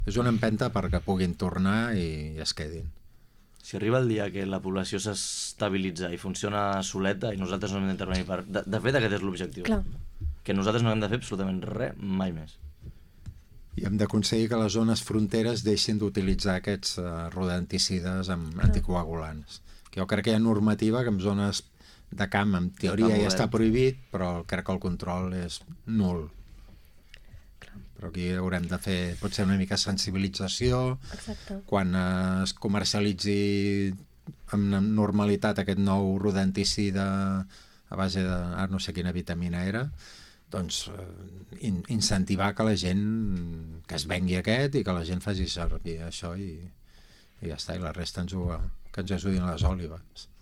És una empenta perquè puguin tornar i es quedin. Si arriba el dia que la població s'estabilitza i funciona soleta i nosaltres no hem d'intervenir per... De fet, aquest és l'objectiu. Clar. Que nosaltres no hem de fer absolutament res, mai més. I hem d'aconseguir que les zones fronteres deixin d'utilitzar aquests rodenticides amb anticoagulants. Que jo crec que hi ha normativa que en zones de camp, en teoria, ja està prohibit, però crec que el control és nul. Però aquí haurem de fer, potser una mica sensibilització. Exacte. Quan es comercialitzi amb normalitat aquest nou rodenticida a base de, no sé quina vitamina era, doncs incentivar que la gent, que es vengui aquest i que la gent faci servir això i ja està, i la resta que ens ajudin les òlibes.